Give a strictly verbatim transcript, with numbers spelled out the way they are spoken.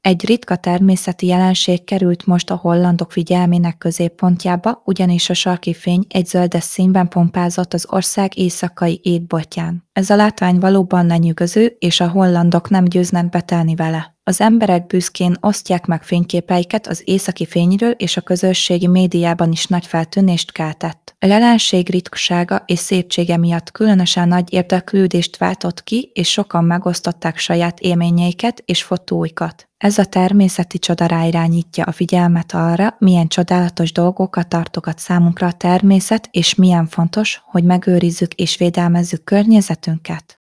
Egy ritka természeti jelenség került most a hollandok figyelmének középpontjába, ugyanis a sarki fény egy zöldes színben pompázott az ország éjszakai étboltján. Ez a látvány valóban lenyűgöző, és a hollandok nem győznek betelni vele. Az emberek büszkén osztják meg fényképeiket az északi fényről, és a közösségi médiában is nagy feltűnést keltett. A jelenség ritkasága és szépsége miatt különösen nagy érdeklődést váltott ki, és sokan megosztották saját élményeiket és fotóikat. Ez a természeti csoda ráirányítja a figyelmet arra, milyen csodálatos dolgokat tartogat számunkra a természet, és milyen fontos, hogy megőrizzük és védelmezzük környezetünket.